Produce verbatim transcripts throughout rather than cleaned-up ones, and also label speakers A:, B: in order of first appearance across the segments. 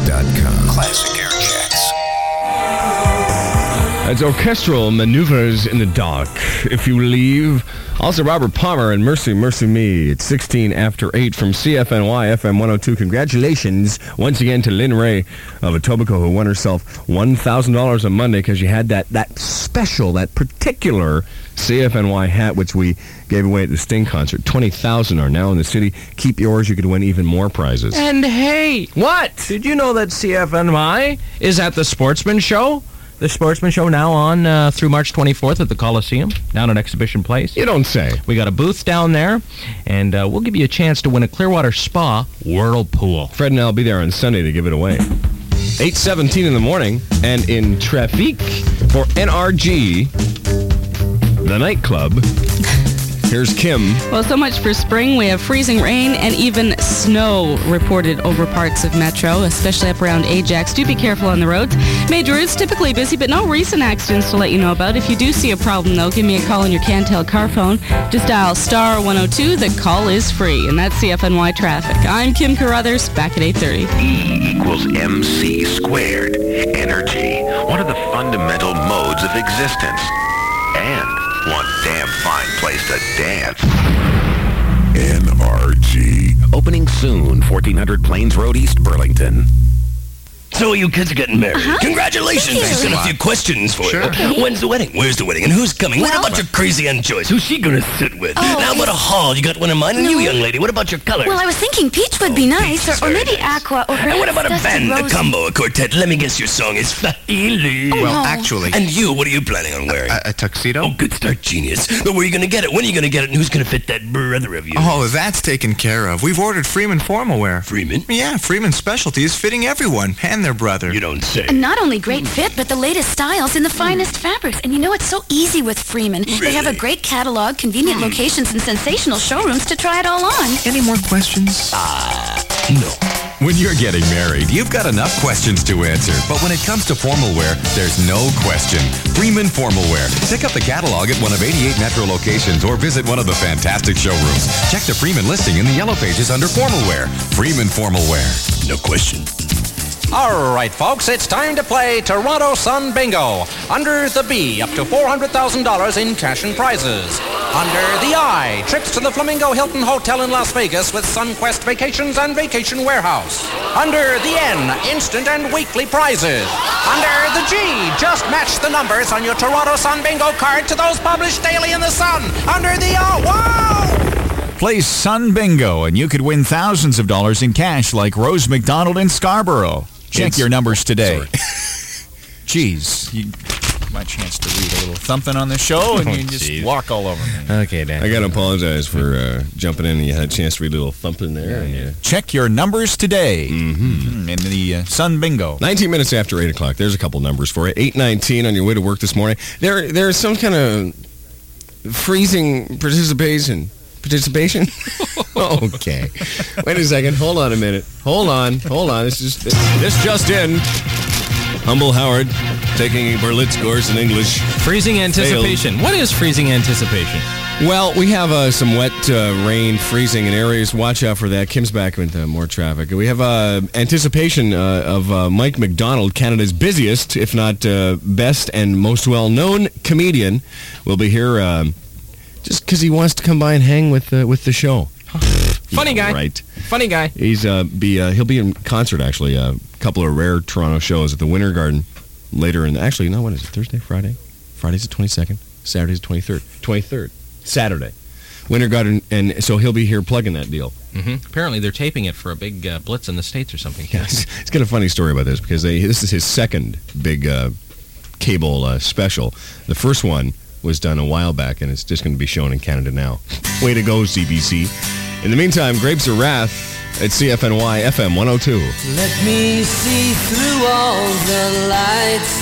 A: dot com. Classic Air Checks.
B: It's orchestral maneuvers in the dark. If you leave. Also, Robert Palmer and Mercy, Mercy Me. It's sixteen after eight from C F N Y F M one oh two. Congratulations once again to Lynn Ray of Etobicoke, who won herself one thousand dollars on Monday because she had that, that special, that particular C F N Y hat, which we gave away at the Sting concert. twenty thousand are now in the city. Keep yours. You could win even more prizes.
C: And hey, what? Did you know that C F N Y is at the Sportsman Show? The Sportsman Show now on uh, through March twenty-fourth at the Coliseum, down at Exhibition Place.
B: You don't say.
C: We got a booth down there, and uh, we'll give you a chance to win a Clearwater Spa Whirlpool.
B: Fred and I will be there on Sunday to give it away. eight seventeen in the morning, and in traffic for N R G, the nightclub. Here's Kim.
D: Well, so much for spring. We have freezing rain and even snow reported over parts of Metro, especially up around Ajax. Do be careful on the roads. Major routes typically busy, but no recent accidents to let you know about. If you do see a problem, though, give me a call on your Cantel car phone. Just dial star one oh two. The call is free, and that's C F N Y Traffic. I'm Kim Carruthers, back at eight thirty.
A: E equals M C squared. Energy, one of the fundamental modes of existence. And one damn fine place to dance. N R G. Opening soon, fourteen hundred Plains Road, East Burlington.
E: So you kids are getting married.
D: Uh-huh.
E: Congratulations.
D: Thank you.
E: I've got a few questions for
F: Sure.
E: you.
D: Okay.
E: When's the wedding? Where's the wedding? And who's coming?
D: Well-
E: what about your crazy Aunt Joyce? Who's she going to sit with?
D: Oh,
E: How about a
D: it's-
E: hall? You got one in mind? And you, young lady, what about your colors?
G: Well, I was thinking peach would be nice, or, or maybe aqua, or
E: And what about a
G: perhaps
E: band,
G: dusted
E: a
G: rose.
E: combo, a quartet? Let me guess your song is Fahili.
G: Oh,
F: Well,
G: no.
F: actually,
E: And you, what are you planning on wearing?
F: a, a tuxedo?
E: Oh, good start, genius. But where are you going to get it? When are you going to get it? And who's going to fit that brother of you?
F: Oh, that's taken care of. We've ordered Freeman formal wear.
E: Freeman?
F: Yeah, Freeman Specialty is fitting everyone and their brother.
E: You don't say.
G: And not only great fit, but the latest styles in the finest fabrics. And you know, it's so easy with Freeman. They have a
E: Really?
G: great catalog, convenient locations, and sensational showrooms to try it all on.
F: Any more questions?
E: No.
H: When you're getting married, you've got enough questions to answer. But when it comes to formal wear, there's no question. Freeman Formal Wear. Pick up the catalog at one of eighty-eight Metro locations or visit one of the fantastic showrooms. Check the Freeman listing in the yellow pages under Formal Wear. Freeman Formal Wear.
E: No question.
I: All right, folks, it's time to play Toronto Sun Bingo. Under the B, up to four hundred thousand dollars in cash and prizes. Under the I, trips to the Flamingo Hilton Hotel in Las Vegas with SunQuest Vacations and Vacation Warehouse. Under the N, instant and weekly prizes. Under the G, just match the numbers on your Toronto Sun Bingo card to those published daily in the Sun. Under the O, wow!
J: Play Sun Bingo, and you could win thousands of dollars in cash like Rose McDonald in Scarborough. Check
B: It's-
J: your numbers today. Jeez, you my chance to read a little something on the show, and
B: Oh,
J: you just
B: geez.
J: walk all over me.
C: Okay, Dan.
B: I got to apologize for uh, jumping in and you had a chance to read a little thumping there. And, uh,
J: Check your numbers today mm-hmm. in the uh, Sun Bingo.
B: nineteen minutes after eight o'clock. There's a couple numbers for you. eight nineteen on your way to work this morning. There, There's some kind of freezing participation. Participation? Okay. Wait a second. Hold on a minute. Hold on. Hold on. This is this just in. Humble Howard taking a Berlitz course in English.
C: Freezing anticipation. What is freezing anticipation?
B: Well, we have uh, some wet uh, rain, freezing in areas. Watch out for that. Kim's back with uh, more traffic. We have uh, anticipation uh, of uh, Mike McDonald, Canada's busiest, if not uh, best and most well-known comedian, will be here uh, just because he wants to come by and hang with uh, with the show.
C: Funny
B: Yeah,
C: guy.
B: right?
C: Funny guy.
B: He's uh, be uh, he'll be in concert actually. A couple of rare Toronto shows at the Winter Garden later in actually no, what is it? Thursday, Friday, Friday's the twenty-second, Saturday's the twenty-third, twenty-third, Saturday, Winter Garden, and so he'll be here plugging that deal.
C: Mm-hmm. Apparently, they're taping it for a big uh, blitz in the States or something.
B: Yes, it's got a funny story about this because they, this is his second big uh, cable uh, special. The first one was done a while back, and it's just going to be shown in Canada now. Way to go, C B C. In the meantime, Grapes of Wrath at C F N Y F M one oh two.
K: Let me see through all the lights.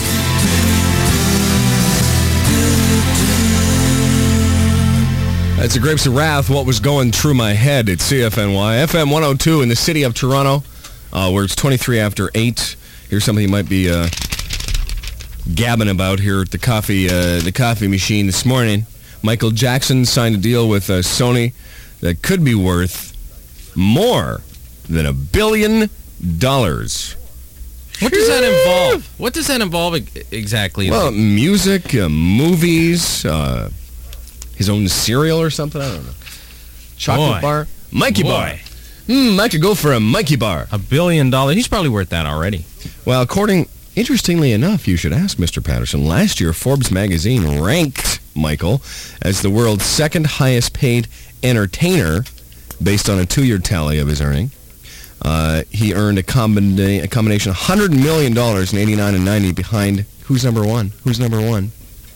B: That's the Grapes of Wrath, what was going through my head at C F N Y F M one oh two in the city of Toronto, uh, where it's twenty-three after eight. Here's something you might be uh, gabbing about here at the coffee, uh, the coffee machine this morning. Michael Jackson signed a deal with uh, Sony that could be worth more than a billion dollars.
C: What does that involve? What does that involve e- exactly?
B: Well, music, uh, movies, uh, his own cereal or something. I don't know. Chocolate
C: Boy.
B: bar, Mikey
C: Boy.
B: bar. Hmm, I could go for a Mikey bar.
C: A billion dollars. He's probably worth that already.
B: Well, according, interestingly enough, you should ask Mister Patterson. Last year, Forbes magazine ranked Michael as the world's second highest paid entertainer, based on a two-year tally of his earning. Uh, he earned a, combina- a combination of one hundred million dollars in eighty-nine and ninety behind, who's number one? Who's number one?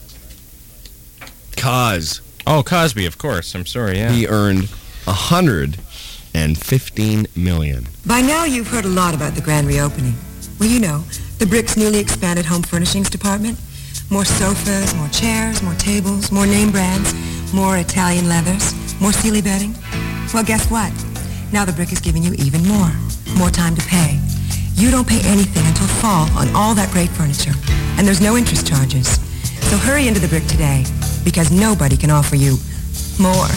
B: Cos.
C: Oh, Cosby, of course. I'm sorry, yeah.
B: He earned one hundred fifteen million dollars.
L: By now, you've heard a lot about the grand reopening. Well, you know, the Brick's newly expanded home furnishings department. More sofas, more chairs, more tables, more name brands, more Italian leathers, more Sealy bedding. Well, guess what? Now the Brick is giving you even more. More time to pay. You don't pay anything until fall on all that great furniture. And there's no interest charges. So hurry into the Brick today, because nobody can offer you more.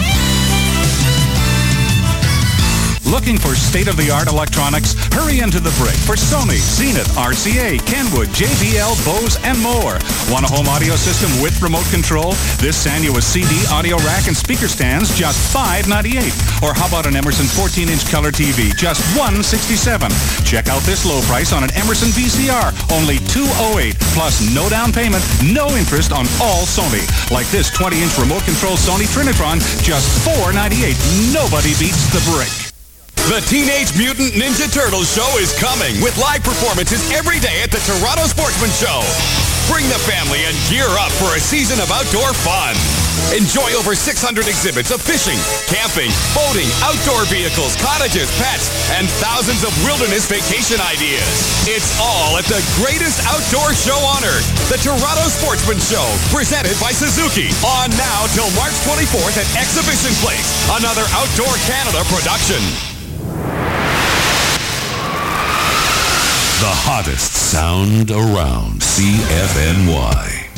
M: Looking for state-of-the-art electronics? Hurry into the Brick for Sony, Zenith, R C A, Kenwood, J B L, Bose, and more. Want a home audio system with remote control? This Sanua C D audio rack and speaker stands, just five ninety-eight. Or how about an Emerson fourteen-inch color T V, just one sixty-seven. Check out this low price on an Emerson V C R, only two oh eight, plus no down payment, no interest on all Sony. Like this twenty-inch remote control Sony Trinitron, just four ninety-eight. Nobody beats the Brick.
H: The Teenage Mutant Ninja Turtles show is coming with live performances every day at the Toronto Sportsman Show. Bring the family and gear up for a season of outdoor fun. Enjoy over six hundred exhibits of fishing, camping, boating, outdoor vehicles, cottages, pets, and thousands of wilderness vacation ideas. It's all at the greatest outdoor show on earth, the Toronto Sportsman Show, presented by Suzuki. On now till March twenty-fourth at Exhibition Place, another Outdoor Canada production.
A: The hottest sound around, C F N Y.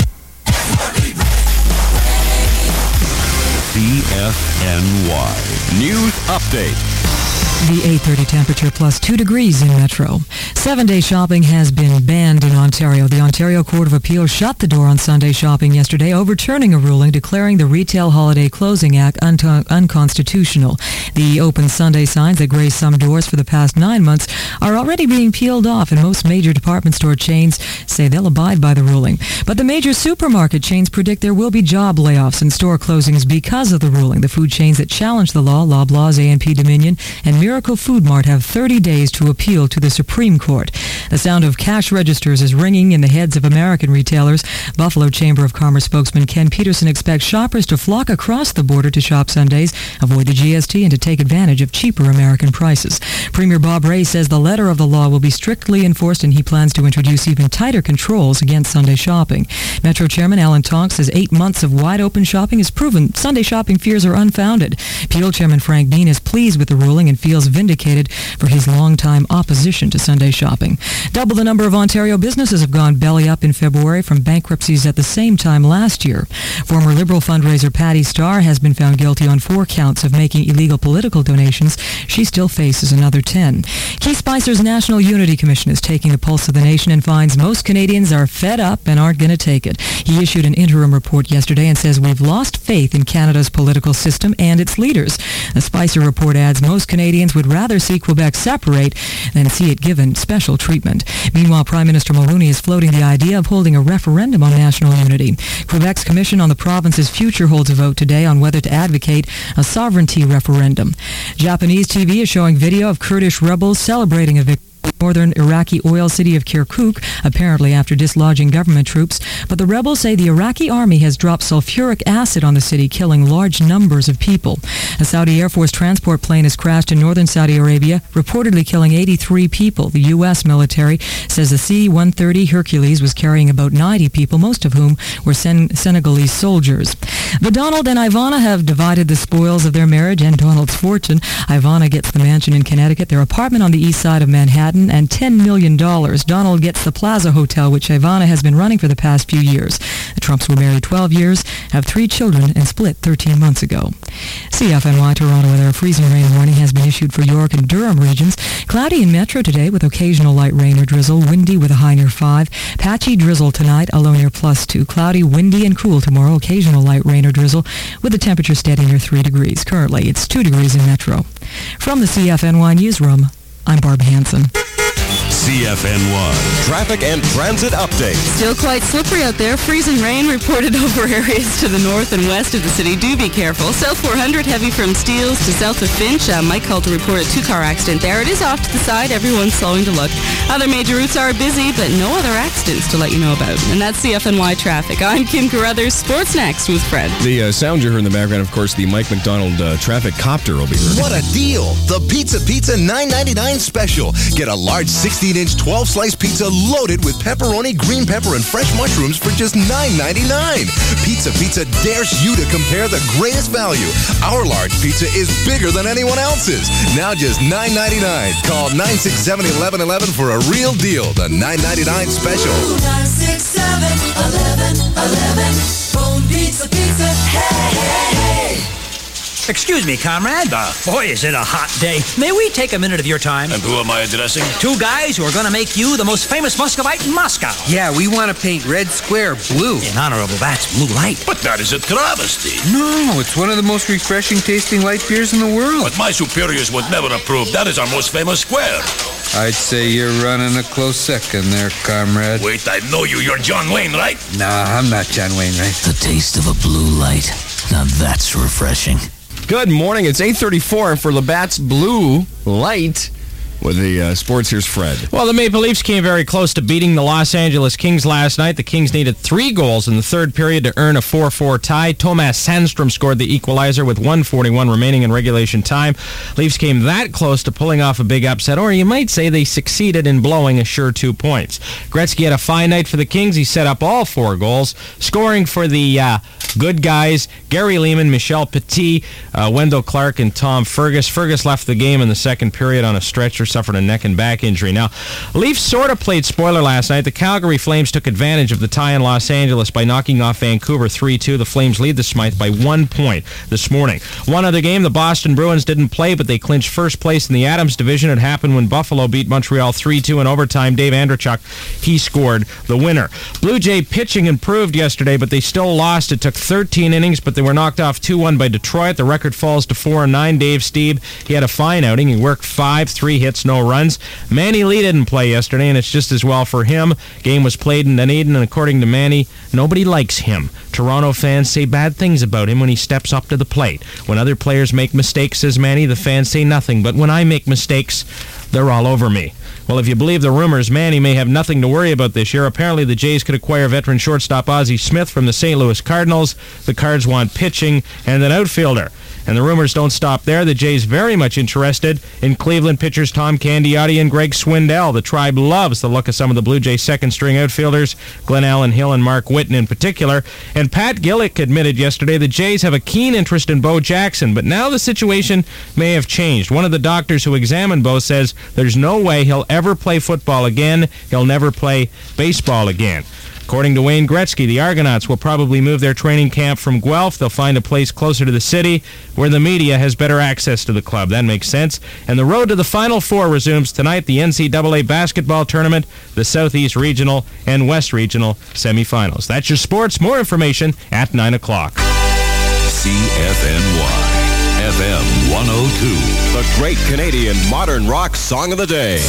A: C F N Y News Update.
N: The eight thirty temperature plus two degrees in Metro. Seven-day shopping has been banned in Ontario. The Ontario Court of Appeal shut the door on Sunday shopping yesterday, overturning a ruling declaring the Retail Holiday Closing Act un- unconstitutional. The open Sunday signs that grace some doors for the past nine months are already being peeled off, and most major department store chains say they'll abide by the ruling. But the major supermarket chains predict there will be job layoffs and store closings because of the ruling. The food chains that challenge the law, Loblaws, A and P Dominion, and Miracle Food Mart, have thirty days to appeal to the Supreme Court. The sound of cash registers is ringing in the heads of American retailers. Buffalo Chamber of Commerce spokesman Ken Peterson expects shoppers to flock across the border to shop Sundays, avoid the G S T, and to take advantage of cheaper American prices. Premier Bob Rae says the letter of the law will be strictly enforced, and he plans to introduce even tighter controls against Sunday shopping. Metro Chairman Alan Tonks says eight months of wide-open shopping has proven Sunday shopping fears are unfounded. Peel Chairman Frank Dean is pleased with the ruling and feels vindicated for his long-time opposition to Sunday shopping. Double the number of Ontario businesses have gone belly up in February from bankruptcies at the same time last year. Former Liberal fundraiser Patty Starr has been found guilty on four counts of making illegal political donations. She still faces another ten. Keith Spicer's National Unity Commission is taking the pulse of the nation and finds most Canadians are fed up and aren't going to take it. He issued an interim report yesterday and says we've lost faith in Canada's political system and its leaders. The Spicer report adds most Canadians would rather see Quebec separate than see it given special treatment. Meanwhile, Prime Minister Mulroney is floating the idea of holding a referendum on national unity. Quebec's Commission on the Province's Future holds a vote today on whether to advocate a sovereignty referendum. Japanese T V is showing video of Kurdish rebels celebrating a victory in the northern Iraqi oil city of Kirkuk, apparently after dislodging government troops. But the rebels say the Iraqi army has dropped sulfuric acid on the city, killing large numbers of people. A Saudi Air Force transport plane has crashed in northern Saudi Arabia, reportedly killing eighty-three people. The U S military says the C one thirty Hercules was carrying about ninety people, most of whom were Sen- Senegalese soldiers. The Donald and Ivana have divided the spoils of their marriage and Donald's fortune. Ivana gets the mansion in Connecticut. Their apartment on the east side of Manhattan Manhattan, and ten million dollars. Donald gets the Plaza Hotel, which Ivana has been running for the past few years. The Trumps were married twelve years, have three children, and split thirteen months ago. C F N Y Toronto weather. A freezing rain warning has been issued for York and Durham regions. Cloudy in Metro today with occasional light rain or drizzle. Windy with a high near five. Patchy drizzle tonight, a low near plus two. Cloudy, windy, and cool tomorrow. Occasional light rain or drizzle with the temperature steady near three degrees. Currently, it's two degrees in Metro. From the C F N Y Newsroom, I'm Barb Hansen.
O: C F N Y Traffic and Transit Update.
D: Still quite slippery out there. Freezing rain reported over areas to the north and west of the city. Do be careful. South four hundred heavy from Steeles to south of Finch. Uh, Mike called to report a two-car accident there. It is off to the side. Everyone's slowing to look. Other major routes are busy, but no other accidents to let you know about. And that's C F N Y Traffic. I'm Kim Carruthers. Sports Next with Fred.
B: The uh, sound you heard in the background, of course, the Mike McDonald uh, traffic copter will be heard.
P: What a deal! The Pizza Pizza nine ninety-nine special. Get a large sixteen-inch twelve-slice pizza loaded with pepperoni, green pepper, and fresh mushrooms for just nine ninety-nine. Pizza Pizza dares you to compare the greatest value. Our large pizza is bigger than anyone else's. Now just nine ninety-nine. Call nine six seven, eleven eleven for a real deal. The nine ninety-nine special.
K: nine six seven, eleven eleven. Phone Pizza Pizza. Hey, hey, hey.
Q: Excuse me, comrade. Uh, Boy, is it a hot day. May we take a minute of your time?
E: And who am I addressing?
Q: Two guys who are going to make you the most famous Muscovite in Moscow.
R: Yeah, we want to paint Red Square blue.
Q: In honor of that's blue light.
E: But that is a travesty.
R: No, it's one of the most refreshing tasting light beers in the world.
E: But my superiors would never approve. That is our most famous square.
R: I'd say you're running a close second there, comrade.
E: Wait, I know you. You're John Wayne, right?
R: Nah, I'm not John Wayne, right?
S: The taste of a blue light. Now that's refreshing.
B: Good morning. It's eight thirty-four for Labatt's Blue Light. With the uh, sports, here's Fred.
C: Well, the Maple Leafs came very close to beating the Los Angeles Kings last night. The Kings needed three goals in the third period to earn a four four tie. Tomas Sandstrom scored the equalizer with one forty-one remaining in regulation time. Leafs came that close to pulling off a big upset, or you might say they succeeded in blowing a sure two points. Gretzky had a fine night for the Kings. He set up all four goals, scoring for the uh, good guys, Gary Lehman, Michel Petit, uh, Wendell Clark, and Tom Fergus. Fergus left the game in the second period on a stretcher, suffered a neck and back injury. Now, Leafs sort of played spoiler last night. The Calgary Flames took advantage of the tie in Los Angeles by knocking off Vancouver three two. The Flames lead the Smythe by one point this morning. One other game, the Boston Bruins didn't play, but they clinched first place in the Adams division. It happened when Buffalo beat Montreal three two in overtime. Dave Andrechuk, he scored the winner. Blue Jay pitching improved yesterday, but they still lost. It took thirteen innings, but they were knocked off two one by Detroit. The record falls to four and nine. Dave Stieb, he had a fine outing. He worked five, three hits, no runs. Manny Lee didn't play yesterday, and it's just as well for him. Game was played in Dunedin, and according to Manny, nobody likes him. Toronto fans say bad things about him when he steps up to the plate. When other players make mistakes, says Manny, the fans say nothing. But when I make mistakes, they're all over me. Well, if you believe the rumors, Manny may have nothing to worry about this year. Apparently, the Jays could acquire veteran shortstop Ozzie Smith from the Saint Louis Cardinals. The Cards want pitching and an outfielder. And the rumors don't stop there. The Jays very much interested in Cleveland pitchers Tom Candiotti and Greg Swindell. The Tribe loves the look of some of the Blue Jays second-string outfielders, Glenn Allen Hill and Mark Whitten in particular. And Pat Gillick admitted yesterday the Jays have a keen interest in Bo Jackson, but now the situation may have changed. One of the doctors who examined Bo says there's no way he'll ever play football again. He'll never play baseball again. According to Wayne Gretzky, the Argonauts will probably move their training camp from Guelph. They'll find a place closer to the city where the media has better access to the club. That makes sense. And the road to the Final Four resumes tonight. The N C double A basketball tournament, the Southeast Regional and West Regional semifinals. That's your sports. More information at nine o'clock.
O: C F N Y, F M one oh two, the Great Canadian Modern Rock Song of the Day.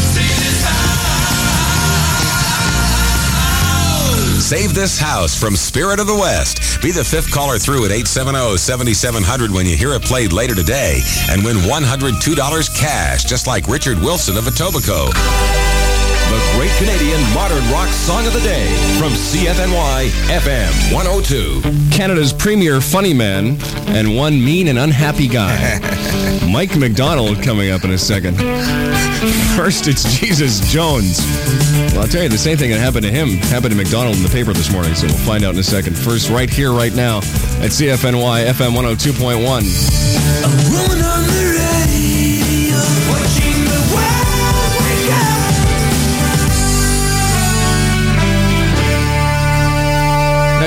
O: Save This House from Spirit of the West. Be the fifth caller through at eight seven zero, seven seven zero zero when you hear it played later today and win one hundred two dollars cash, just like Richard Wilson of Etobicoke. The Great Canadian Modern Rock Song of the Day from C F N Y F M one oh two.
B: Canada's premier funny man and one mean and unhappy guy. Mike McDonald coming up in a second. First, it's Jesus Jones. Well, I'll tell you, the same thing that happened to him happened to McDonald in the paper this morning, so we'll find out in a second. First, right here, right now, at C F N Y F M one oh two point one.
K: A woman on the radio, watching the world wake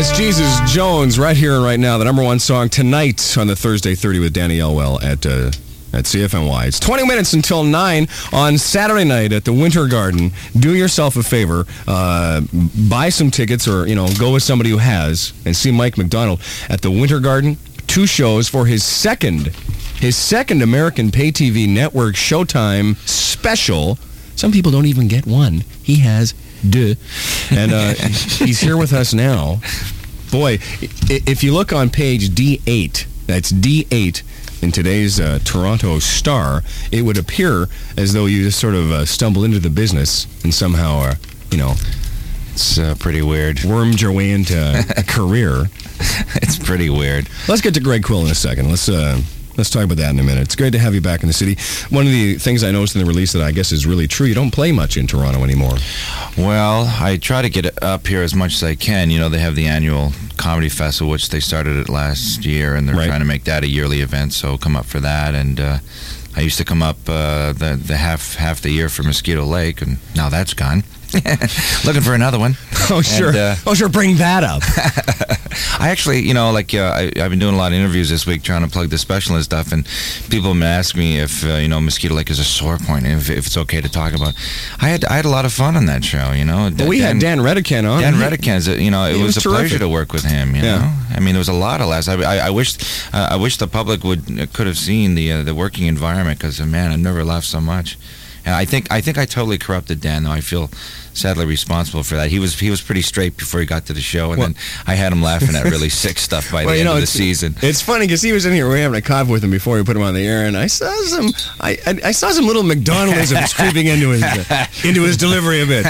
B: That's Jesus Jones right here and right now. The number one song tonight on the Thursday thirty with Danny Elwell at uh, at C F N Y. It's twenty minutes until nine on Saturday night at the Winter Garden. Do yourself a favor. Uh, buy some tickets or, you know, go with somebody who has and see Mike McDonald at the Winter Garden. Two shows for his second, his second American Pay T V Network Showtime special. Some people don't even get one. He has deux. And uh, he's here with us now. Boy, if you look on page D eight, that's D eight in today's uh, Toronto Star, it would appear as though you just sort of uh, stumbled into the business and somehow, uh, you know,
T: it's uh, pretty weird.
B: Wormed your way into a career.
T: It's pretty weird.
B: Let's get to Greg Quill in a second. Let's uh, let's talk about that in a minute. It's great to have you back in the city. One of the things I noticed in the release that I guess is really true, you don't play much in Toronto anymore.
T: Well, I try to get up here as much as I can. You know, they have the annual Comedy Festival, which they started it last year, and they're right. trying to make that a yearly event, so come up for that. And uh, I used to come up uh, the, the half, half the year for Mosquito Lake, and now that's gone. Looking for another one.
B: Oh, sure.
T: And, uh,
B: oh, sure. Bring that up.
T: I actually, you know, like, uh, I, I've been doing a lot of interviews this week trying to plug the special and stuff, and people have been asking me if, uh, you know, Mosquito Lake is a sore point, and if, if it's okay to talk about. I had I had a lot of fun on that show, you know.
B: Well, we Dan, had Dan Redican on.
T: Dan Redican's, you know, it was, was a terrific. pleasure to work with him, you
B: yeah.
T: know. I mean, there was a lot of laughs. I, I, I wish uh, I wish the public would could have seen the uh, the working environment, because, man, I've never laughed so much. And I think I think I totally corrupted Dan, though. I feel sadly responsible for that. He was he was pretty straight before he got to the show, and well, then I had him laughing at really sick stuff by well, the end know, of the season.
B: It's funny because he was in here. We were having a coffee with him before we put him on the air, and I saw some I I, I saw some little McDonaldisms creeping into his uh, into his delivery a bit.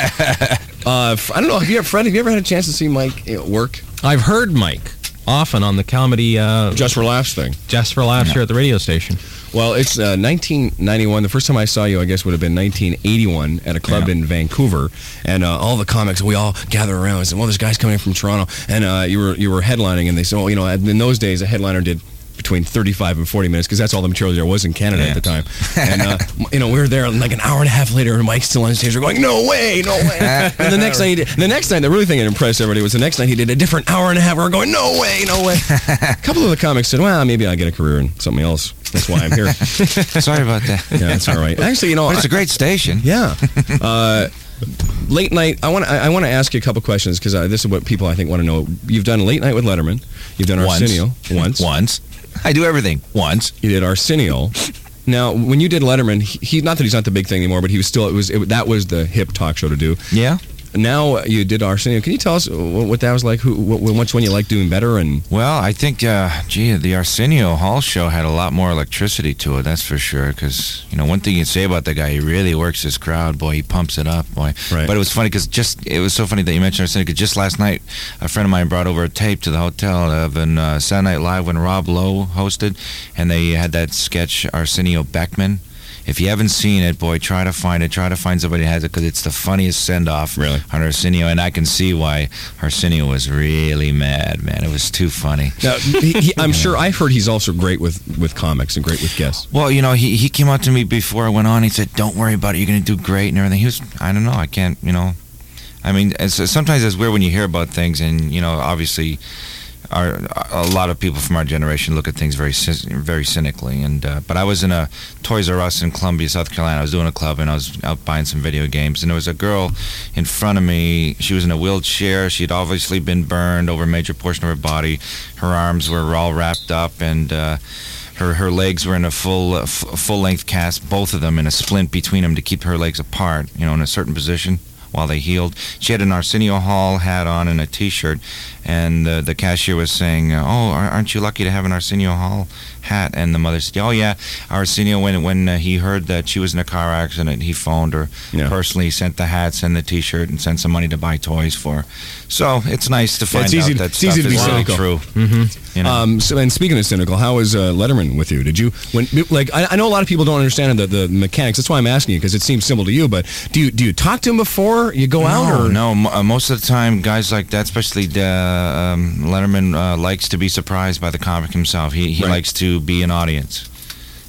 B: Uh, I don't know. Have you ever, Fred? Have you ever had a chance to see Mike you know, work?
C: I've heard Mike often on the comedy uh,
B: Just for Laughs thing.
C: Just for Laughs yeah. here at the radio station.
B: Well, it's uh, nineteen ninety-one. The first time I saw you, I guess, would have been nineteen eighty-one at a club yeah. in Vancouver, and uh, all the comics, we all gather around and said, "Well, this guy's coming in from Toronto," and uh, you were you were headlining, and they said, "Well, you know, in those days, a headliner did between thirty-five and forty minutes because that's all the material there was in Canada yeah. at the time." And uh, you know, we were there like an hour and a half later, and Mike's still on stage. We're going, "No way, no way!" And the next night, he did, the next night, the really thing that impressed everybody was the next night he did a different hour and a half. We're going, "No way, no way!" A couple of the comics said, "Well, maybe I'll get a career in something else. That's why I'm here."
T: Sorry about that.
B: Yeah, that's all right. Actually, you know,
T: but it's
B: I,
T: a great station.
B: Yeah. Uh, late night. I want. I, I want to ask you a couple questions because uh, this is what people I think want to know. You've done Late Night with Letterman. You've done Arsenio once.
T: Once. I do everything once.
B: You did Arsenio. Now, when you did Letterman, he, he not that he's not the big thing anymore, but he was still. It was it, that was the hip talk show to do.
T: Yeah.
B: Now you did Arsenio. Can you tell us what that was like? Who, what, which one you like doing better? And
T: well, I think, uh, gee, the Arsenio Hall show had a lot more electricity to it. That's for sure. Because you know, one thing you can say about the guy, he really works his crowd. Boy, he pumps it up. Boy,
B: right.
T: But it was funny because just it was so funny that you mentioned Arsenio. Because just last night, a friend of mine brought over a tape to the hotel of an uh, Saturday Night Live when Rob Lowe hosted, and they had that sketch Arsenio Beckman. If you haven't seen it, boy, try to find it. Try to find somebody who has it because it's the funniest send-off
B: really?
T: on Arsenio, and I can see why Arsenio was really mad, man. It was too funny.
B: Now, he, he, I'm sure I've heard he's also great with, with comics and great with guests.
T: Well, you know, he, he came out to me before I went on. He said, "Don't worry about it. You're going to do great," and everything. He was, I don't know. I can't, you know. I mean, it's, sometimes it's weird when you hear about things, and, you know, obviously... Our, a lot of people from our generation look at things very very cynically, and uh, but I was in a Toys R Us in Columbia, South Carolina. I was doing a club, and I was out buying some video games, and there was a girl in front of me. She was in a wheelchair. She'd obviously been burned over a major portion of her body. Her arms were all wrapped up, and uh, her her legs were in a full uh, f- full length cast, both of them in a splint between them to keep her legs apart, you know, in a certain position while they healed. She had an Arsenio Hall hat on and a T-shirt, and uh, the cashier was saying, "Oh, aren't you lucky to have an Arsenio Hall hat?" And the mother said, "Oh yeah, Arsenio, when when uh, he heard that she was in a car accident, he phoned her yeah. personally, sent the hats and the T-shirt, and sent some money to buy toys for her." So it's nice to find
B: yeah,
T: out
B: easy,
T: that
B: it's
T: stuff
B: easy to
T: is
B: be cynical.
T: true.
B: Mm-hmm.
T: You know?
B: um, so, and speaking of cynical, how was uh, Letterman with you? Did you when like I, I know a lot of people don't understand the, the mechanics. That's why I'm asking you because it seems simple to you. But do you do you talk to him before you go
T: no,
B: out? Or?
T: No, m- uh, most of the time, guys like that, especially uh, um, Letterman, uh, likes to be surprised by the comic himself. He he
B: right.
T: likes to be an audience.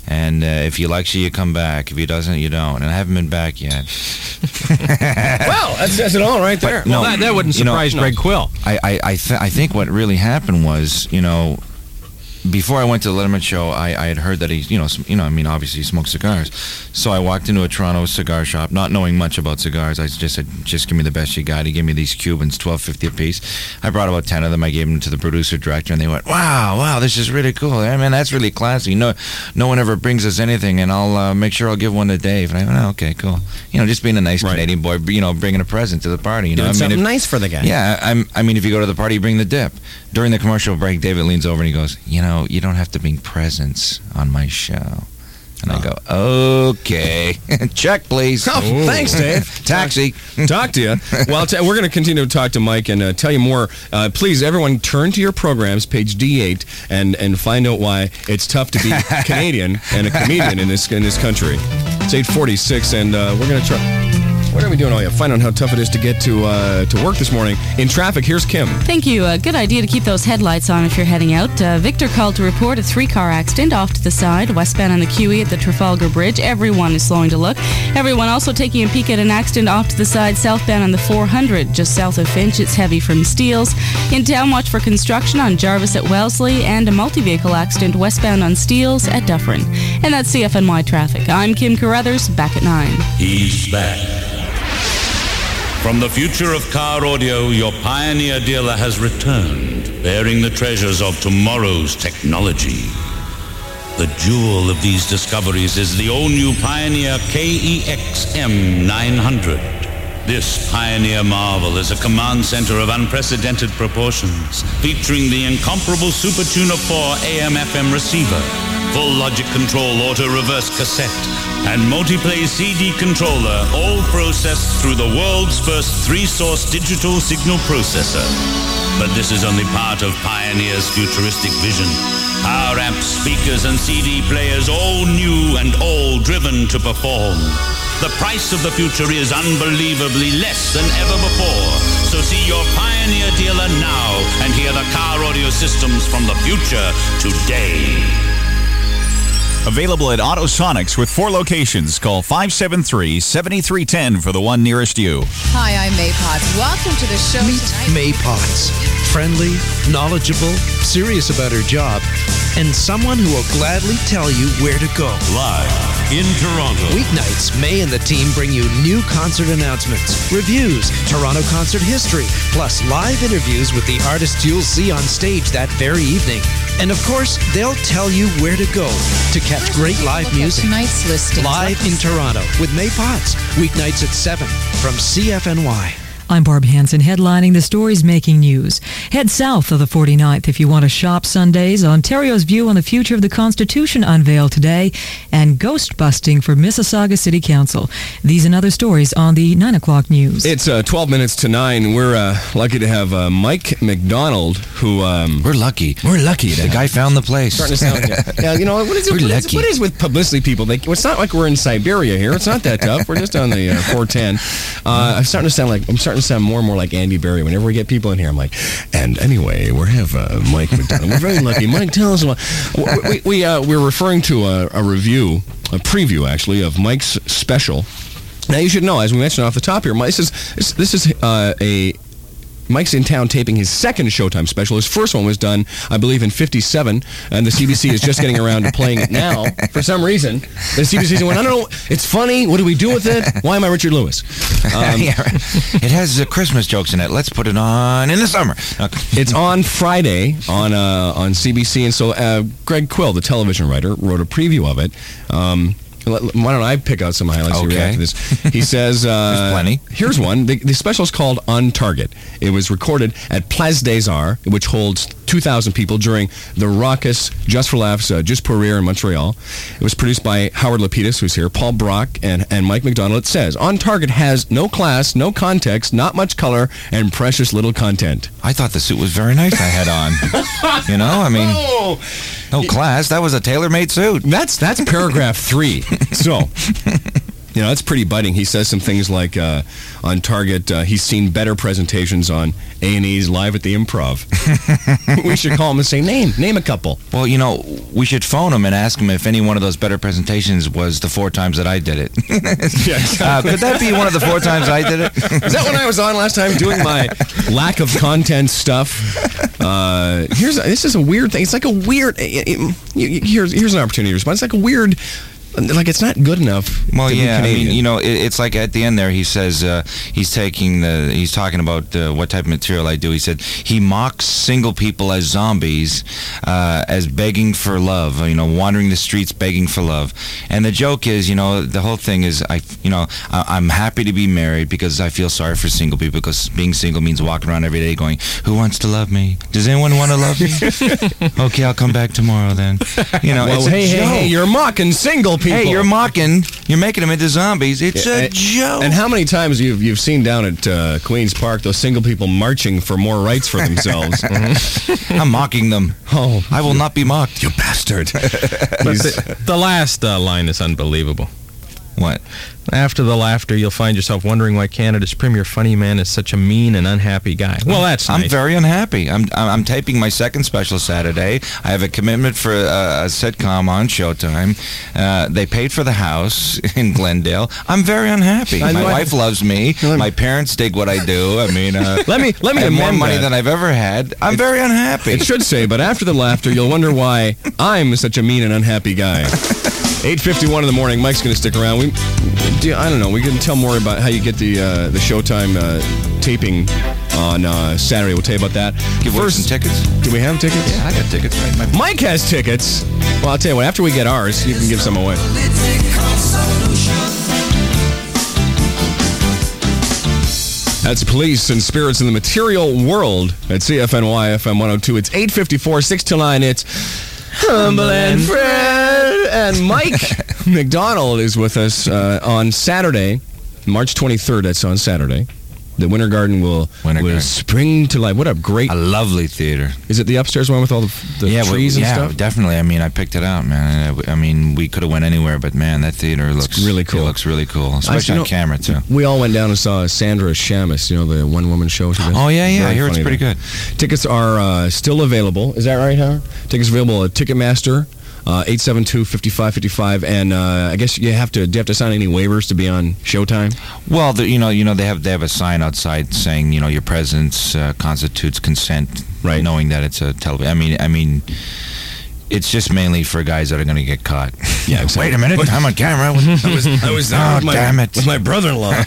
T: And uh, if he likes you, you come back. If he doesn't, you don't. And I haven't been back yet.
B: Well, that says it all right there.
T: But, no,
C: well, that, that wouldn't
T: you know,
C: surprise Greg Quill.
T: I I I, th- I think what really happened was, you know, before I went to the Letterman show, I, I had heard that he, you know, sm- you know, I mean, obviously he smokes cigars. So I walked into a Toronto cigar shop, not knowing much about cigars. I just said, just give me the best you got. He gave me these Cubans, twelve fifty a piece. I brought about ten of them. I gave them to the producer director, and they went, "Wow, wow, this is really cool. I mean, that's really classy. No, no one ever brings us anything, and I'll uh, make sure I'll give one to Dave." And I went, oh, "Okay, cool." You know, just being a nice right. Canadian boy, you know, bringing a present to the party. You know,
B: Doing
T: I mean,
B: something
T: if,
B: nice for the guy.
T: Yeah, I'm. I mean, if you go to the party, you bring the dip. During the commercial break, David leans over and he goes, "You know, you don't have to bring presents on my show." And I go, "Okay, check, please."
B: Oh, thanks, Dave.
T: Taxi.
B: Talk to you. Well, t- we're going to continue to talk to Mike and uh, tell you more. Uh, please, everyone, turn to your programs, page D eight, and and find out why it's tough to be Canadian and a comedian in this in this country. It's eight forty-six, and uh, we're going to try. What are we doing? Oh, yeah, find out how tough it is to get to uh, to work this morning. In traffic, here's Kim.
D: Thank you. A good idea to keep those headlights on if you're heading out. Uh, Victor called to report a three-car accident off to the side, westbound on the Q E at the Trafalgar Bridge. Everyone is slowing to look. Everyone also taking a peek at an accident off to the side, southbound on the four hundred, just south of Finch. It's heavy from Steeles. In town, watch for construction on Jarvis at Wellesley and a multi-vehicle accident westbound on Steeles at Dufferin. And that's C F N Y Traffic. I'm Kim Carruthers, back at nine.
M: He's back. From the future of car audio, your Pioneer dealer has returned, bearing the treasures of tomorrow's technology. The jewel of these discoveries is the all-new Pioneer K E X M nine hundred. This Pioneer marvel is a command center of unprecedented proportions, featuring the incomparable Super Tuner four A M F M receiver, full logic control auto-reverse cassette, and multiplay C D controller, all processed through the world's first three-source digital signal processor. But this is only part of Pioneer's futuristic vision. Power amps, speakers, and C D players, all new and all driven to perform. The price of the future is unbelievably less than ever before. So see your Pioneer dealer now and hear the car audio systems from the future today.
J: Available at Autosonics with four locations. Call five seven three, seven three one zero for the one nearest you.
U: Hi, I'm May Potts. Welcome to the show.
V: Meet May Potts. Friendly, knowledgeable, serious about her job, and someone who will gladly tell you where to go.
M: Live in Toronto.
V: Weeknights, May and the team bring you new concert announcements, reviews, Toronto concert history, plus live interviews with the artists you'll see on stage that very evening. And of course, they'll tell you where to go to catch great live music.
U: Tonight's listing.
V: Live in Toronto with May Potts. Weeknights at seven from C F N Y.
N: I'm Barb Hansen, headlining the stories making news. Head south of the forty-ninth if you want to shop Sundays. Ontario's view on the future of the Constitution unveiled today, and ghost busting for Mississauga City Council. These and other stories on the nine o'clock news.
B: It's uh, twelve minutes to nine. We're uh, lucky to have uh, Mike McDonald, who... Um,
T: We're lucky.
B: We're lucky. To
T: the guy found the place.
B: Starting to sound, yeah. yeah, you know, what is, it,
T: we're
B: what,
T: lucky.
B: Is, what is with publicity people? They, it's not like we're in Siberia here. It's not that tough. We're just on the uh, four ten. Uh, I'm starting to sound like... I'm starting to sound more and more like Andy Berry. Whenever we get people in here, I'm like, and anyway, we have uh, Mike McDonald. We're very lucky. Mike, tell us about... We, we, uh, we're referring to a, a review, a preview, actually, of Mike's special. Now, you should know, as we mentioned off the top here, Mike, this is, this, this is uh, a... Mike's in town taping his second Showtime special. His first one was done, I believe, in fifty-seven, and the C B C is just getting around to playing it now. For some reason, the C B C went, I don't know, it's funny, what do we do with it? Why am I Richard Lewis? Um,
T: yeah, right. It has uh, Christmas jokes in it. Let's put it on in the summer. Okay.
B: It's on Friday on uh, on C B C, and so uh, Greg Quill, the television writer, wrote a preview of it. Um, Why don't I pick out some highlights
T: okay.
B: to react to this? He says... Uh,
T: There's plenty.
B: Here's one. The, the special is called On Target. It was recorded at Place des Arts, which holds two thousand people during the raucous Just for Laughs, uh, Just pour rire in Montreal. It was produced by Howard Lapidus, who's here, Paul Brock, and, and Mike McDonald. It says, On Target has no class, no context, not much color, and precious little content.
T: I thought the suit was very nice I had on. You know, I mean...
B: Oh.
T: No class. That was a tailor-made suit.
B: That's that's paragraph three. So, You know, that's pretty biting. He says some things like uh, on Target, uh, he's seen better presentations on A and E's Live at the Improv. We should call him and say, name, name a couple.
T: Well, you know, we should phone him and ask him if any one of those better presentations was the four times that I did it.
B: Yeah, exactly.
T: uh, could that be one of the four times I did it?
B: Is that when I was on last time doing my lack of content stuff? Uh, here's this is a weird thing. It's like a weird. It, it, it, here's here's an opportunity to respond. It's like a weird. Like, it's not good enough.
T: Well,
B: to
T: yeah,
B: be
T: I mean, you know, it, it's like at the end there, he says uh, he's taking the, he's talking about uh, what type of material I do. He said he mocks single people as zombies, uh, as begging for love. You know, wandering the streets begging for love. And the joke is, you know, the whole thing is, I, you know, I, I'm happy to be married because I feel sorry for single people because being single means walking around every day going, who wants to love me? Does anyone want to love me? Okay, I'll come back tomorrow then. You know,
B: well,
T: it's
B: hey,
T: a
B: hey,
T: joke.
B: hey, you're mocking single people.
T: Hey, you're mocking. You're making them into zombies. It's
B: Yeah,
T: a
B: and,
T: joke.
B: And how many times you've you've seen down at uh, Queen's Park those single people marching for more rights for themselves? Mhm.
T: I'm mocking them.
B: Oh,
T: I will not be mocked.
B: You bastard.
C: But the, the last uh, line is unbelievable.
T: What?
C: After the laughter, you'll find yourself wondering why Canada's premier funny man is such a mean and unhappy guy. Well, that's
T: I'm
C: nice.
T: very unhappy. I'm I'm I'm taping my second special Saturday. I have a commitment for a, a sitcom on Showtime. Uh, they paid for the house in Glendale. I'm very unhappy.
B: I
T: My
B: know I-
T: wife loves me. My parents dig what I do. I mean, uh,
B: Let me let me
T: I have more
B: amend
T: money
B: that.
T: than I've ever had. I'm very unhappy.
B: It should say, but after the laughter, you'll wonder why I'm such a mean and unhappy guy. eight fifty-one in the morning. Mike's going to stick around. We, do, I don't know. We can tell more about how you get the uh, the Showtime uh, taping on uh, Saturday. We'll tell you about that.
T: Give away some tickets.
B: Do we have tickets?
T: Yeah, I got tickets. Right, my
B: Mike has tickets. Well, I'll tell you what. After we get ours, you can give some away. That's Police and Spirits in the Material World at C F N Y F M one oh two. It's eight fifty-four, six till nine. It's Humble and Fred. And Mike McDonald is with us uh, on Saturday, March twenty-third. That's on Saturday. The Winter Garden will,
T: Winter
B: will
T: Garden.
B: spring to life. What a great...
T: A lovely theater.
B: Is it the upstairs one with all the, the
T: yeah,
B: trees
T: we,
B: and
T: yeah,
B: stuff?
T: definitely. I mean, I picked it out, man. I, I mean, we could have went anywhere, but man, that theater looks
B: really cool.
T: It looks really cool, especially
B: Actually,
T: on
B: no,
T: camera too.
B: We all went down and saw Sandra Shamus, you know, the one-woman show she does.
T: Oh, yeah, yeah.
B: Very
T: I hear it's
B: funny
T: pretty
B: there.
T: good.
B: Tickets are uh, still available. Is that right, Howard? Tickets available at Ticketmaster, uh, eight seven two, five five five five. And uh, I guess you have to, do you have to sign any waivers to be on Showtime?
T: Well, the, you know, you know, they have they have a sign outside saying, you know, your presence uh, constitutes consent,
B: right?
T: Knowing that it's a television. I mean, I mean, it's just mainly for guys that are going to get caught.
B: Yeah, exactly.
T: Wait a minute, I'm on camera. I was,
B: I was there
T: oh,
B: with my,
T: damn it.
B: with my brother-in-law.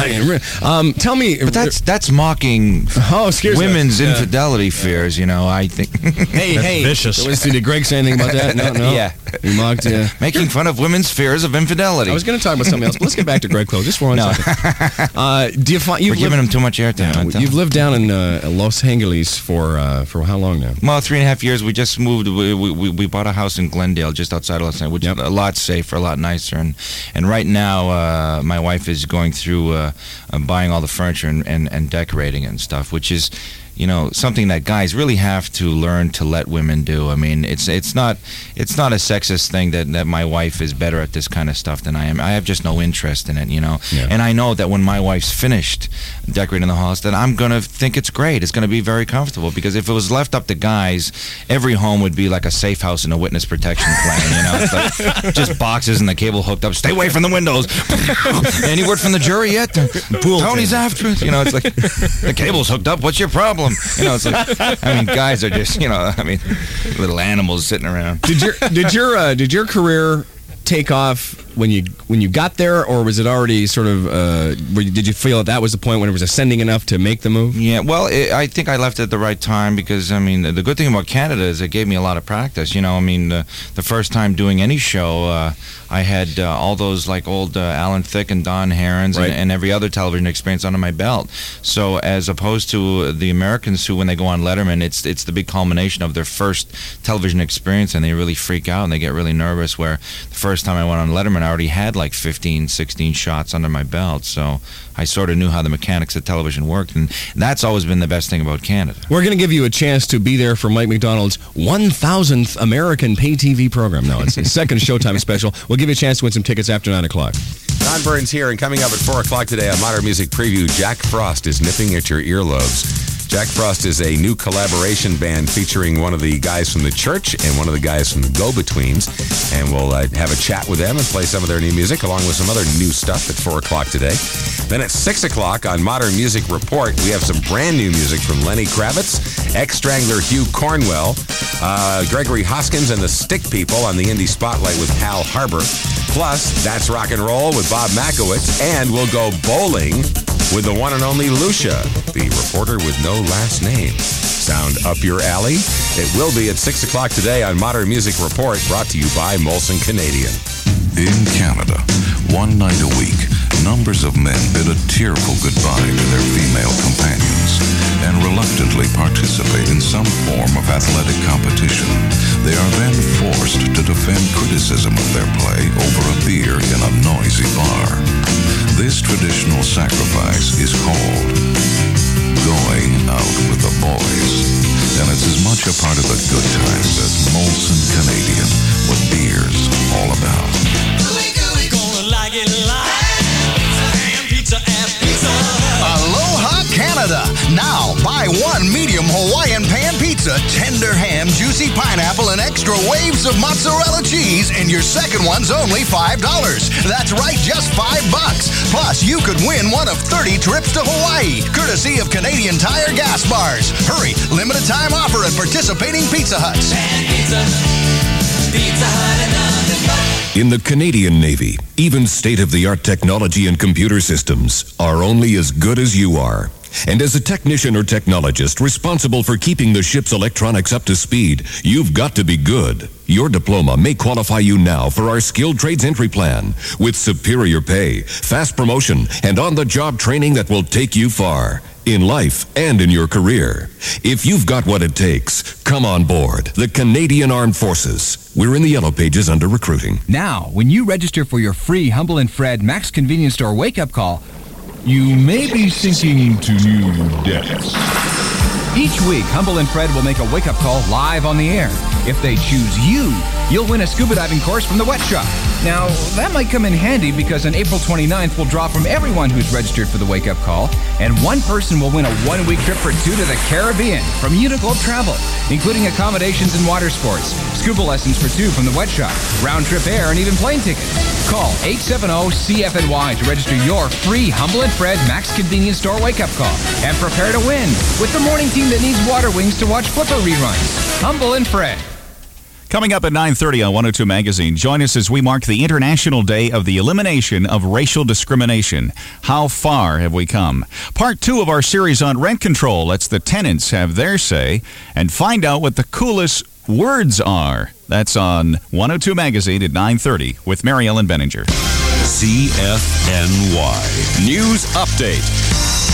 B: um, tell me,
T: but that's that's mocking
B: oh, excuse
T: women's
B: me. Yeah.
T: infidelity fears. You know, I think.
B: Hey, hey,
C: vicious.
B: Did Greg say anything about that? No, no.
T: Yeah,
B: he mocked. Yeah,
T: making fun of women's fears of infidelity.
B: I was going to talk about something else, but let's get back to Greg Close just for one
T: No.
B: second. Uh, do you find you've
T: We're giving
B: lived,
T: him too much airtime.
B: yeah,
T: I'm telling
B: you've lived down in uh, Los Angeles for uh, for how long now?
T: Well, three and a half years. We just moved. We, we, we bought a house in Glendale, just outside of Los Angeles, which
B: Yep.
T: is a lot safer, a lot nicer. And and right now, uh, my wife is going through uh, uh, buying all the furniture and, and, and decorating it and stuff, which is, you know, something that guys really have to learn to let women do. I mean, it's it's not it's not a sexist thing that, that my wife is better at this kind of stuff than I am. I have just no interest in it, you know.
B: Yeah.
T: And I know that when my wife's finished decorating the house, that I'm gonna think it's great. It's gonna be very comfortable, because if it was left up to guys, every home would be like a safe house in a witness protection plan. You know, it's like just boxes and the cable hooked up. Stay away from the windows. Any word from the jury yet? Tony's after us. You know, it's like the cable's hooked up. What's your problem? You know, it's like, I mean, guys are just, you know, I mean, little animals sitting around.
B: Did your did your uh, did your career take off when you when you got there, or was it already sort of? Uh, were you, did you feel that that was the point when it was ascending enough to make the move?
T: Yeah, well, it, I think I left at the right time, because, I mean, the, the good thing about Canada is it gave me a lot of practice. You know, I mean, the, the first time doing any show, uh, I had uh, all those, like, old uh, Alan Thicke and Don Herons
B: Right.
T: and, and every other television experience under my belt. So as opposed to the Americans who, when they go on Letterman, it's it's the big culmination of their first television experience, and they really freak out and they get really nervous, where the first time I went on Letterman, I already had like fifteen, sixteen shots under my belt. So I sort of knew how the mechanics of television worked, and that's always been the best thing about Canada.
B: We're going to give you a chance to be there for Mike McDonald's one thousandth American pay T V program. No, it's his second Showtime special. We'll give you a chance to win some tickets after nine o'clock.
O: Don Burns here, and coming up at four o'clock today on Modern Music Preview, Jack Frost is nipping at your earlobes. Jack Frost is a new collaboration band featuring one of the guys from the Church and one of the guys from the Go-Betweens. And we'll uh, have a chat with them and play some of their new music along with some other new stuff at four o'clock today. Then at six o'clock on Modern Music Report, we have some brand new music from Lenny Kravitz, ex-Strangler Hugh Cornwell, uh, Gregory Hoskins and the Stick People on the Indie Spotlight with Hal Harbor. Plus, That's Rock and Roll with Bob Makowitz, and we'll go bowling with the one and only Lucia, the reporter with no last name. Sound up your alley? It will be at six o'clock today on Modern Music Report, brought to you by Molson Canadian.
F: In Canada, one night a week, numbers of men bid a tearful goodbye to their female companions and reluctantly participate in some form of athletic competition. They are then forced to defend criticism of their play over a beer in a noisy bar. This traditional sacrifice is called going out with the boys. And it's as much a part of the good times as Molson Canadian, what beer's all about.
G: Aloha Canada! Now, buy one medium Hawaiian pan pizza, tender ham, juicy pineapple, and extra waves of mozzarella cheese, and your second one's only five dollars. That's right, just five bucks. Plus, you could win one of thirty trips to Hawaii, courtesy of Canadian Tire gas bars. Hurry, limited time offer at participating Pizza Huts.
K: Pan pizza, Pizza Hut and nothing but.
W: In the Canadian Navy, even state-of-the-art technology and computer systems are only as good as you are. And as a technician or technologist responsible for keeping the ship's electronics up to speed, you've got to be good. Your diploma may qualify you now for our Skilled Trades Entry Plan with superior pay, fast promotion, and on-the-job training that will take you far in life and in your career. If you've got what it takes, come on board the Canadian Armed Forces. We're in the yellow pages under recruiting.
X: Now, when you register for your free Humble and Fred Max Convenience Store wake-up call, you may be sinking to new depths. Each week, Humble and Fred will make a wake-up call live on the air. If they choose you, you'll win a scuba diving course from the Wet Shop. Now, that might come in handy because on April twenty-ninth, we'll draw from everyone who's registered for the wake-up call, and one person will win a one-week trip for two to the Caribbean from Uniglobe Travel, including accommodations and water sports, scuba lessons for two from the Wet Shop, round-trip air, and even plane tickets. Call eight seven zero C F N Y to register your free Humble and Fred Max Convenience Store wake-up call and prepare to win with the morning team that needs water wings to watch Flipper reruns. Humble and Fred.
J: Coming up at nine thirty on one oh two Magazine, join us as we mark the International Day of the Elimination of Racial Discrimination. How far have we come? Part two of our series on rent control lets the tenants have their say and find out what the coolest words are. That's on one oh two Magazine at nine thirty with Mary Ellen Benninger.
Y: C F N Y News Update.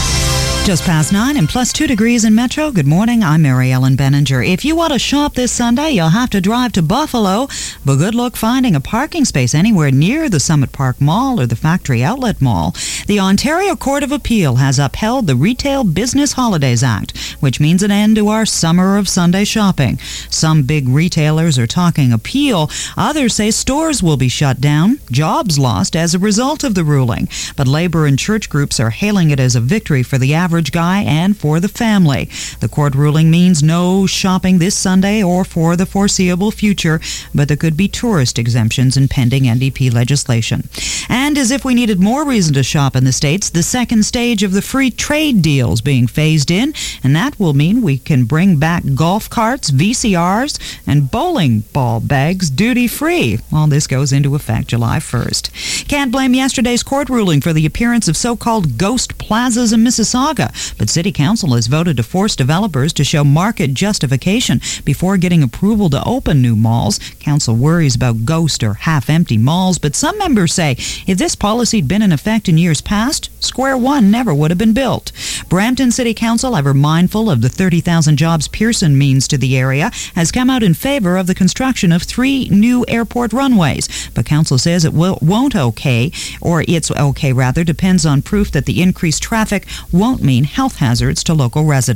Z: Just past nine and plus two degrees in Metro. Good morning. I'm Mary Ellen Benninger. If you want to shop this Sunday, you'll have to drive to Buffalo, but good luck finding a parking space anywhere near the Summit Park Mall or the Factory Outlet Mall. The Ontario Court of Appeal has upheld the Retail Business Holidays Act, which means an end to our summer of Sunday shopping. Some big retailers are talking appeal. Others say stores will be shut down, jobs lost as a result of the ruling. But labor and church groups are hailing it as a victory for the average guy and for the family. The court ruling means no shopping this Sunday or for the foreseeable future, but there could be tourist exemptions in pending N D P legislation. And as if we needed more reason to shop in the States, the second stage of the free trade deal is being phased in, and that will mean we can bring back golf carts, V C Rs, and bowling ball bags duty-free. All this goes into effect July first. Can't blame yesterday's court ruling for the appearance of so-called ghost plazas in Mississauga, but City Council has voted to force developers to show market justification before getting approval to open new malls. Council worries about ghost or half-empty malls, but some members say if this policy had been in effect in years past, Square One never would have been built. Brampton City Council, ever mindful of the thirty thousand jobs Pearson means to the area, has come out in favor of the construction of three new airport runways. But Council says it will, won't okay, or it's okay rather, depends on proof that the increased traffic won't mean health hazards to local residents.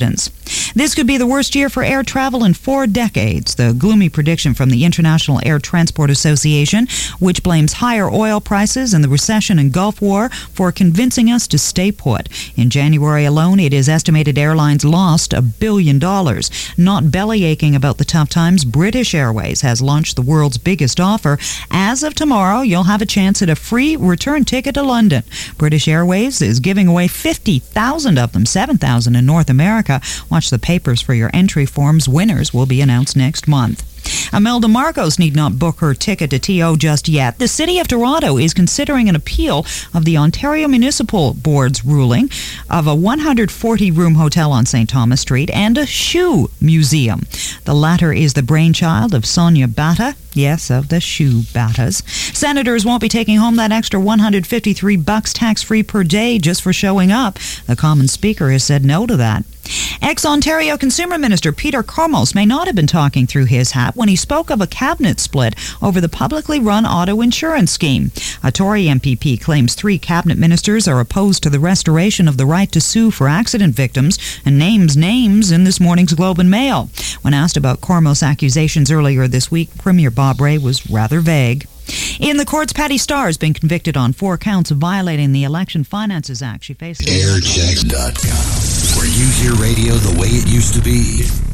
Z: This could be the worst year for air travel in four decades. The gloomy prediction from the International Air Transport Association, which blames higher oil prices and the recession and Gulf War for convincing us to stay put. In January alone, it is estimated airlines lost a billion dollars. Not bellyaching about the tough times, British Airways has launched the world's biggest offer. As of tomorrow, you'll have a chance at a free return ticket to London. British Airways is giving away fifty thousand of them, seven thousand in North America. Watch the papers for your entry forms. Winners will be announced next month. Imelda Marcos need not book her ticket to T O just yet. The City of Toronto is considering an appeal of the Ontario Municipal Board's ruling of a one hundred forty room hotel on Saint Thomas Street and a shoe museum. The latter is the brainchild of Sonia Batta. Yes, of the shoe battas. Senators won't be taking home that extra one hundred fifty-three bucks tax-free per day just for showing up. The Common Speaker has said no to that. Ex-Ontario Consumer Minister Peter Kormos may not have been talking through his hat when he spoke of a cabinet split over the publicly run auto insurance scheme. A Tory M P P claims three cabinet ministers are opposed to the restoration of the right to sue for accident victims and names names in this morning's Globe and Mail. When asked about Kormos' accusations earlier this week, Premier Bob Rae was rather vague. In the courts, Patty Starr has been convicted on four counts of violating the Election Finances Act. She faces
A: airchecks dot com, where you hear radio the way it used to be.